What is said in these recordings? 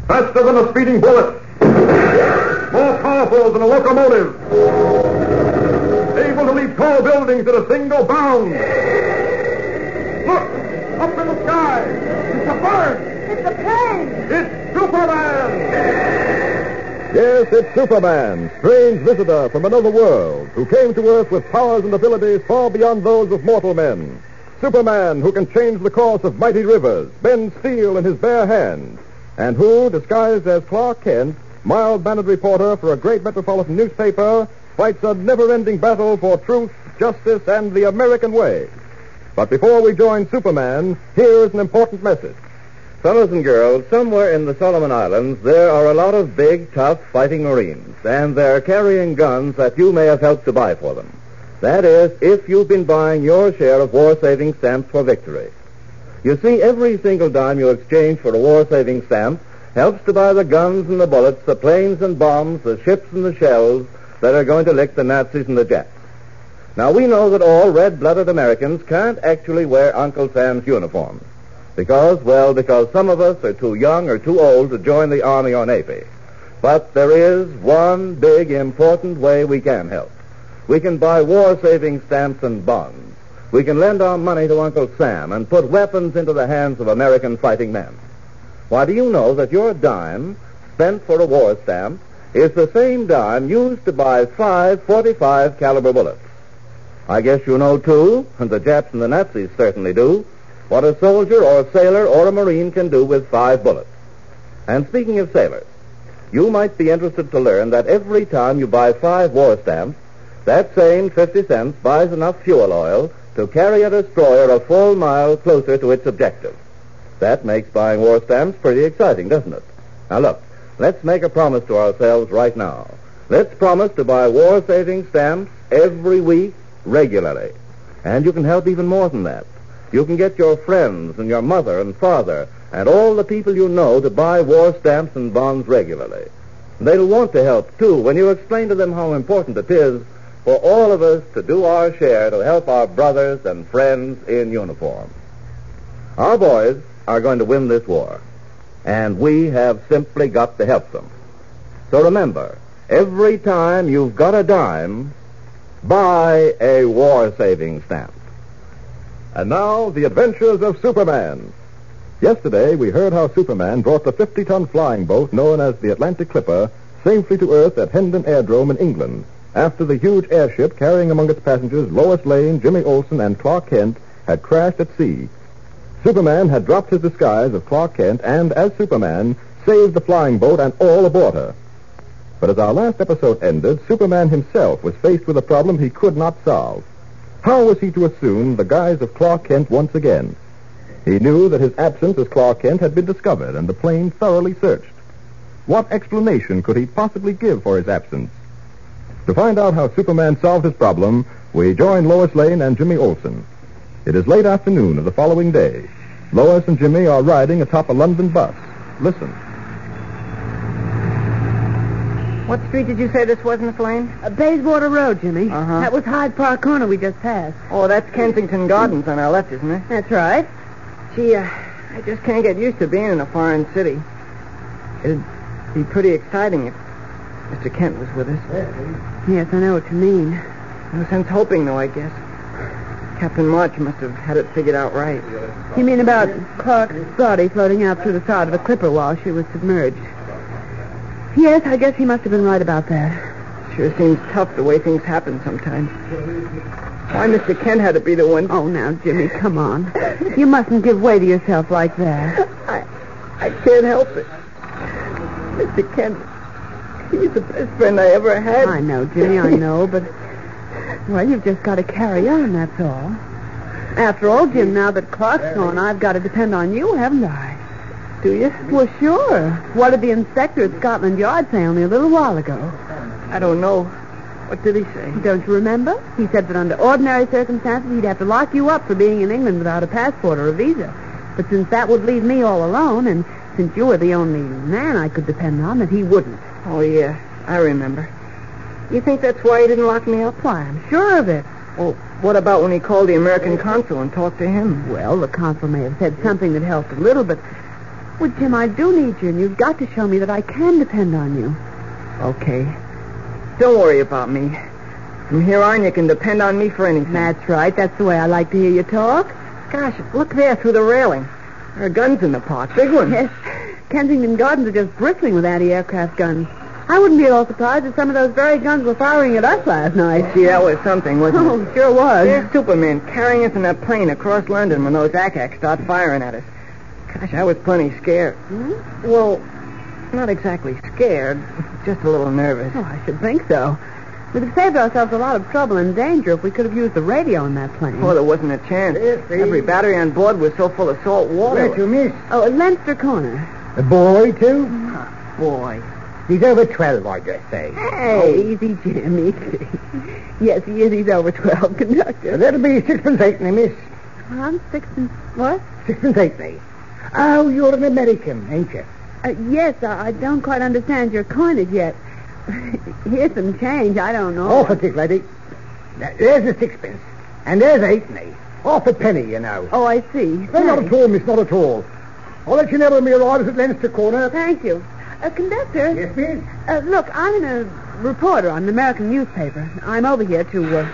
Faster than a speeding bullet. More powerful than a locomotive. Able to leap tall buildings at a single bound. Look! Up in the sky! It's a bird! It's a plane! It's Superman! Yes, it's Superman, strange visitor from another world, who came to Earth with powers and abilities far beyond those of mortal men. Superman, who can change the course of mighty rivers, bend steel in his bare hands, and who, disguised as Clark Kent, mild-mannered reporter for a great metropolitan newspaper, fights a never-ending battle for truth, justice, and the American way. But before we join Superman, here is an important message. Fellows and girls, somewhere in the Solomon Islands, there are a lot of big, tough fighting Marines, and they're carrying guns that you may have helped to buy for them. That is, if you've been buying your share of war-saving stamps for victory. You see, every single dime you exchange for a war-saving stamp helps to buy the guns and the bullets, the planes and bombs, the ships and the shells that are going to lick the Nazis and the Japs. Now, we know that all red-blooded Americans can't actually wear Uncle Sam's uniforms. Because some of us are too young or too old to join the Army or Navy. But there is one big, important way we can help. We can buy war-saving stamps and bonds. We can lend our money to Uncle Sam and put weapons into the hands of American fighting men. Why, do you know that your dime spent for a war stamp is the same dime used to buy 5 .45 caliber bullets? I guess you know, too, and the Japs and the Nazis certainly do, what a soldier or a sailor or a Marine can do with 5 bullets. And speaking of sailors, you might be interested to learn that every time you buy 5 war stamps, that same 50 cents buys enough fuel oil to carry a destroyer a full mile closer to its objective. That makes buying war stamps pretty exciting, doesn't it? Now look, let's make a promise to ourselves right now. Let's promise to buy war-saving stamps every week regularly. And you can help even more than that. You can get your friends and your mother and father and all the people you know to buy war stamps and bonds regularly. They'll want to help, too, when you explain to them how important it is for all of us to do our share to help our brothers and friends in uniform. Our boys are going to win this war, and we have simply got to help them. So remember, every time you've got a dime, buy a war-saving stamp. And now, the adventures of Superman. Yesterday, we heard how Superman brought the 50-ton flying boat known as the Atlantic Clipper safely to Earth at Hendon Airdrome in England, after the huge airship carrying among its passengers Lois Lane, Jimmy Olsen, and Clark Kent had crashed at sea. Superman had dropped his disguise of Clark Kent and, as Superman, saved the flying boat and all aboard her. But as our last episode ended, Superman himself was faced with a problem he could not solve. How was he to assume the guise of Clark Kent once again? He knew that his absence as Clark Kent had been discovered and the plane thoroughly searched. What explanation could he possibly give for his absence? To find out how Superman solved his problem, we join Lois Lane and Jimmy Olsen. It is late afternoon of the following day. Lois and Jimmy are riding atop a London bus. Listen. What street did you say this was, Miss Lane? Bayswater Road, Jimmy. Uh-huh. That was Hyde Park Corner we just passed. Oh, that's Kensington Gardens on our left, isn't it? That's right. Gee, I just can't get used to being in a foreign city. It'd be pretty exciting if Mr. Kent was with us. Yes, I know what you mean. No sense hoping, though, I guess. Captain March must have had it figured out right. You mean about Clark's body floating out through the side of a clipper while she was submerged? Yes, I guess he must have been right about that. Sure seems tough the way things happen sometimes. Why Mr. Kent had to be the one... Oh, now, Jimmy, come on. You mustn't give way to yourself like that. I can't help it. Mr. Kent, he's the best friend I ever had. I know, Jimmy, I know, but... Well, you've just got to carry on, that's all. After all, Jim, now that Clark's gone, I've got to depend on you, haven't I? Do you? Well, sure. What did the inspector at Scotland Yard say only a little while ago? I don't know. What did he say? Don't you remember? He said that under ordinary circumstances he'd have to lock you up for being in England without a passport or a visa. But since that would leave me all alone, and since you were the only man I could depend on, that he wouldn't. Oh, yeah. I remember. You think that's why he didn't lock me up? Why, I'm sure of it. Well, what about when he called the American consul and talked to him? Well, the consul may have said something that helped a little, but Well, Jim, I do need you, and you've got to show me that I can depend on you. Okay. Don't worry about me. From here on, you can depend on me for anything. That's right. That's the way I like to hear you talk. Gosh, look there through the railing. There are guns in the park. Big ones. Yes. Kensington Gardens are just bristling with anti-aircraft guns. I wouldn't be at all surprised if some of those very guns were firing at us last night. Gee, that was something, wasn't it? Oh, sure was. There's Superman carrying us in a plane across London when those ACACs start firing at us. Gosh, I was plenty scared. Hmm? Well, not exactly scared, just a little nervous. Oh, I should think so. We'd have saved ourselves a lot of trouble and danger if we could have used the radio in that plane. Oh, there wasn't a chance. Every battery on board was so full of salt water. Where to, miss? Oh, Leinster Corner. A boy, too? Boy. He's over 12, I just say. Hey, easy, Jim, easy. Yes, he is. He's over 12, conductor. That'll be 6 halfpenny, miss. I'm 6 and... What? 6 halfpenny. Oh, you're an American, ain't you? Yes, I don't quite understand your coinage yet. Here's some change. I don't know. Half a tick, lady. There's a 6 and there's 8 half a penny, you know. Oh, I see. No, not at all, miss, not at all. I'll let you know when we arrive at Leinster Corner. Thank you. Conductor. Yes, miss? Look, I'm a reporter on an American newspaper. I'm over here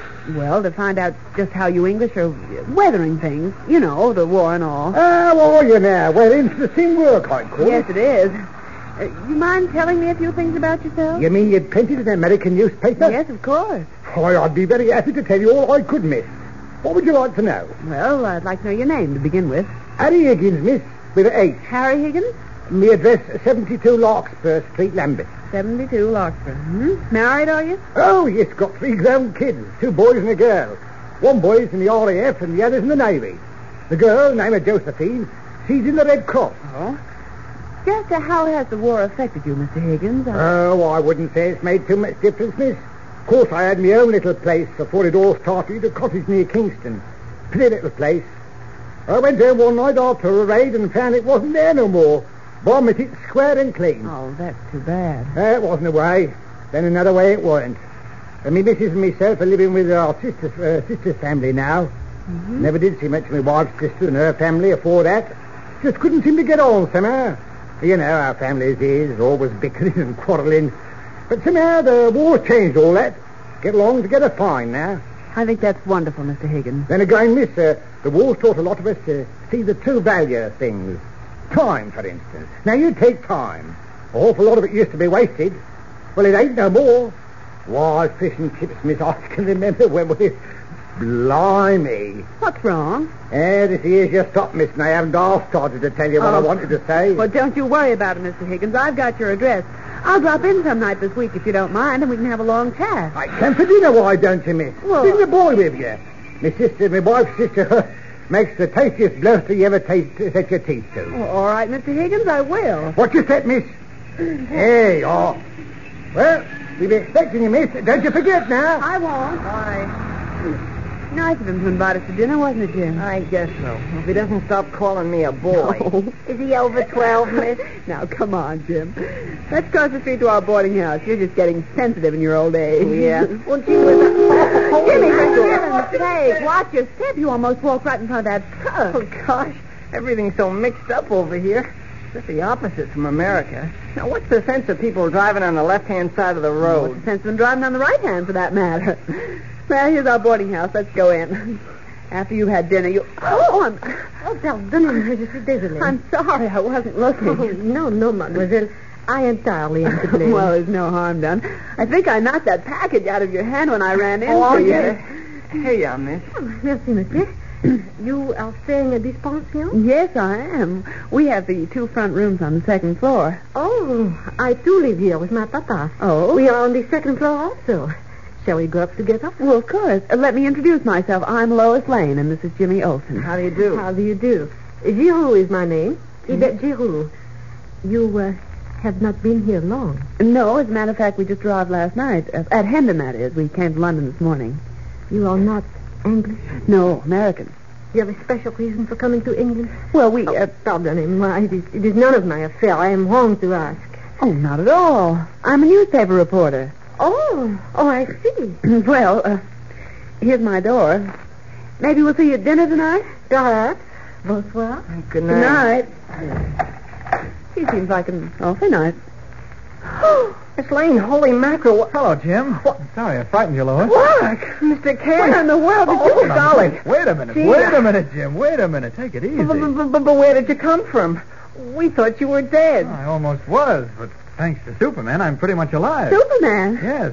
to find out just how you English are weathering things. You know, the war and all. How are you now? Well, interesting work, I call Yes, it is. You mind telling me a few things about yourself? You mean you'd printed an American newspaper? Yes, of course. Why, I'd be very happy to tell you all I could, miss. What would you like to know? Well, I'd like to know your name to begin with. Harry Higgins, miss, with an H. Harry Higgins? Me address, 72 Larkspur Street, Lambeth. 72 Larkspur. Married, are you? Oh, yes, got 3 grown kids, 2 boys and a girl. One boy's in the RAF and the other's in the Navy. The girl, named her Josephine, she's in the Red Cross. Oh. Just how has the war affected you, Mr. Higgins? Oh, I wouldn't say it's made too much difference, miss. Of course, I had my own little place before it all started, a cottage near Kingston. Pretty little place. I went there one night after a raid and found it wasn't there no more. Bombed it square and clean. Oh, that's too bad. It wasn't a way. Then another way it weren't. And me missus and myself are living with our sister's family now. Mm-hmm. Never did see much of my wife's sister and her family afore that. Just couldn't seem to get on somehow. You know how families is, always bickering and quarrelling. But somehow the war changed all that. Get along together fine now. I think that's wonderful, Mr. Higgins. Then again, miss, the war taught a lot of us to see the true value of things. Time, for instance. Now, you take time. An awful lot of it used to be wasted. Well, it ain't no more. Why, fish and chips, miss, I can remember when we... Blimey. What's wrong? This here's your stop, miss, and I haven't half started to tell you what I wanted to say. Well, don't you worry about it, Mr. Higgins. I've got your address. I'll drop in some night this week if you don't mind, and we can have a long chat. I come for dinner, why don't you, miss? Well, Bring the boy with you. My wife's sister, makes the tastiest bluster you ever set your teeth to. Oh, all right, Mr. Higgins, I will. What you said, miss? Hey, oh. Well, we'll be expecting you, miss. Don't you forget now. I won't. Bye. Nice of him to invite us to dinner, wasn't it, Jim? I guess so. If he doesn't stop calling me a boy. No. Is he over 12, miss? Now, come on, Jim. Let's cross the street to our boarding house. You're just getting sensitive in your old age. Yeah. Well, gee whiz. Jimmy, for heaven's sake, watch your step. You almost walked right in front of that truck. Oh, gosh. Everything's so mixed up over here. Just the opposite from America. Now, what's the sense of people driving on the left-hand side of the road? What's the sense of them driving on the right hand, for that matter? Well, here's our boarding house. Let's go in. After you've had dinner, you... Oh, pardonnez-moi, je suis désolée. I'm sorry, I wasn't looking. Oh, no, mademoiselle. I entirely am to blame. Well, there's no harm done. I think I knocked that package out of your hand when I ran in. Oh, you. Hey, miss. Oh, merci, monsieur. You are staying at this pension? Yes, I am. We have the 2 front rooms on the 2nd floor. Oh, I too live here with my papa. Oh? We are on the 2nd floor also. Shall we go up together? Well, of course. Let me introduce myself. I'm Lois Lane, and this is Jimmy Olsen. How do you do? How do you do? Giroux is my name. Yvette Giroux. You have not been here long. No, as a matter of fact, we just arrived last night. At Hendon, that is. We came to London this morning. You are not English? No, American. You have a special reason for coming to England? Well, we... Pardonnez-moi. It is none of my affair. I am wrong to ask. Oh, not at all. I'm a newspaper reporter. Oh, I see. Well, here's my door. Maybe we'll see you at dinner tonight? Perhaps. Bonsoir. Good night. Good night. He seems like an awfully nice. Miss Lane, holy mackerel. Hello, Jim. Sorry I frightened you, Lois. Look, Mr. Kent. What in the world did you... Golly. Wait a minute. Gee, Wait a minute, Jim. Wait a minute. Take it easy. But where did you come from? We thought you were dead. I almost was, but thanks to Superman, I'm pretty much alive. Superman? Yes,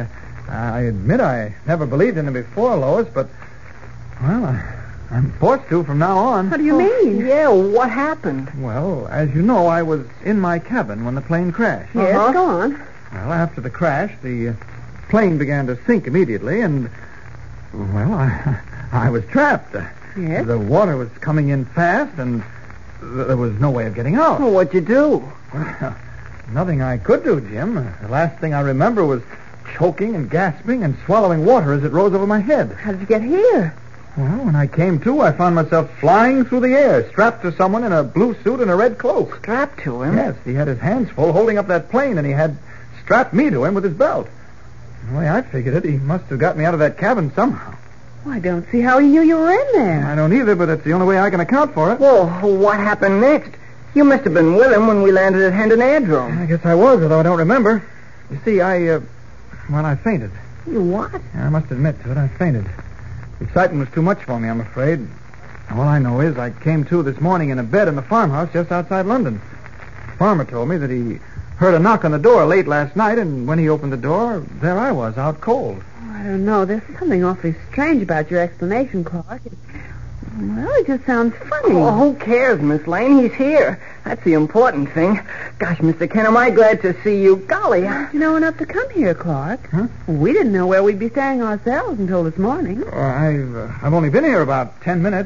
I admit I never believed in him before, Lois, but, well, I'm forced to from now on. What do you mean? Yeah, what happened? Well, as you know, I was in my cabin when the plane crashed. Yes, Uh-huh. go on. Well, after the crash, the plane began to sink immediately, and, well, I was trapped. Yes? The water was coming in fast, and there was no way of getting out. Well, what'd you do? Well, nothing I could do, Jim. The last thing I remember was choking and gasping and swallowing water as it rose over my head. How did you get here? Well, when I came to, I found myself flying through the air, strapped to someone in a blue suit and a red cloak. Strapped to him? Yes, he had his hands full holding up that plane, and he had strapped me to him with his belt. The way I figured it, he must have got me out of that cabin somehow. Well, I don't see how he knew you were in there. I don't either, but it's the only way I can account for it. Well, what happened next? You must have been with him when we landed at Hendon Airdrome. I guess I was, although I don't remember. You see, I fainted. You what? I must admit to it, I fainted. The excitement was too much for me, I'm afraid. All I know is I came to this morning in a bed in the farmhouse just outside London. The farmer told me that he heard a knock on the door late last night, and when he opened the door, there I was, out cold. Oh, I don't know. There's something awfully strange about your explanation, Clark. Well, it just sounds funny. Oh, who cares, Miss Lane? He's here. That's the important thing. Gosh, Mr. Kent, am I glad to see you. Golly. You know enough to come here, Clark. Huh? We didn't know where we'd be staying ourselves until this morning. I've only been here about 10 minutes.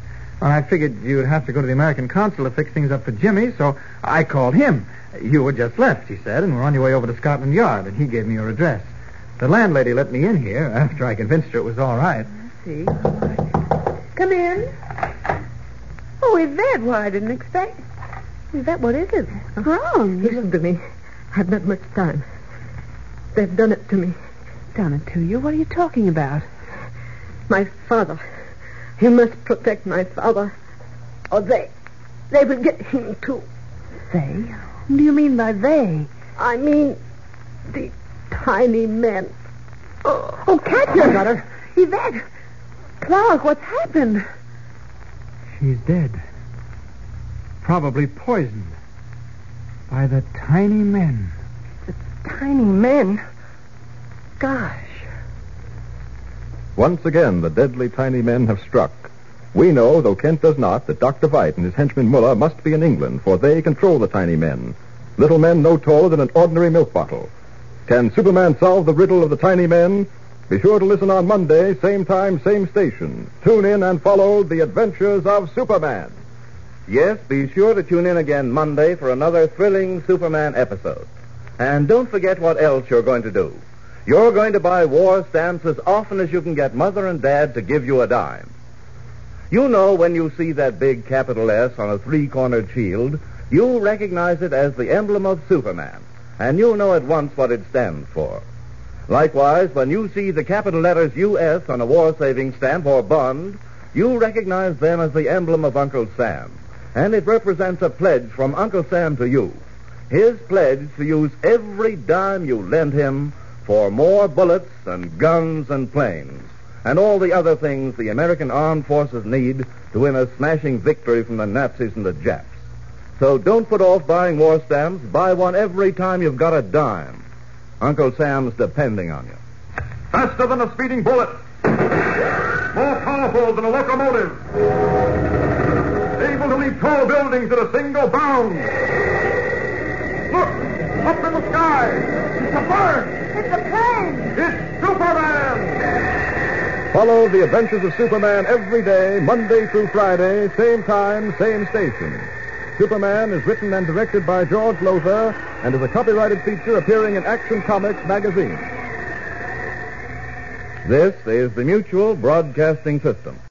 I figured you'd have to go to the American consul to fix things up for Jimmy, so I called him. You had just left, he said, and were on your way over to Scotland Yard, and he gave me your address. The landlady let me in here after I convinced her it was all right. I see. All right. Come in. Oh, Yvette, why, I didn't expect... Yvette, what is it? What's wrong? Listen to me. I've not much time. They've done it to me. Done it to you? What are you talking about? My father. You must protect my father. Or they will get him too. They? What do you mean by they? I mean, the tiny men. Oh, Catherine! Got her? Yvette! Clark, what's happened? She's dead. Probably poisoned by the tiny men. Tiny men? Gosh. Once again, the deadly tiny men have struck. We know, though Kent does not, that Dr. Veit and his henchman Muller must be in England, for they control the tiny men. Little men no taller than an ordinary milk bottle. Can Superman solve the riddle of the tiny men? Be sure to listen on Monday, same time, same station. Tune in and follow The Adventures of Superman. Yes, be sure to tune in again Monday for another thrilling Superman episode. And don't forget what else you're going to do. You're going to buy war stamps as often as you can get Mother and Dad to give you a dime. You know when you see that big capital S on a three-cornered shield, you'll recognize it as the emblem of Superman, and you'll know at once what it stands for. Likewise, when you see the capital letters U.S. on a war-saving stamp or bond, you'll recognize them as the emblem of Uncle Sam, and it represents a pledge from Uncle Sam to you. His pledge to use every dime you lend him for more bullets and guns and planes, and all the other things the American armed forces need to win a smashing victory from the Nazis and the Japs. So don't put off buying war stamps. Buy one every time you've got a dime. Uncle Sam's depending on you. Faster than a speeding bullet. More powerful than a locomotive. Able to leap tall buildings at a single bound. Look! Up in the sky! It's a bird! It's a plane! It's Superman! Follow The Adventures of Superman every day, Monday through Friday, same time, same station. Superman is written and directed by George Lothar and is a copyrighted feature appearing in Action Comics magazine. This is the Mutual Broadcasting System.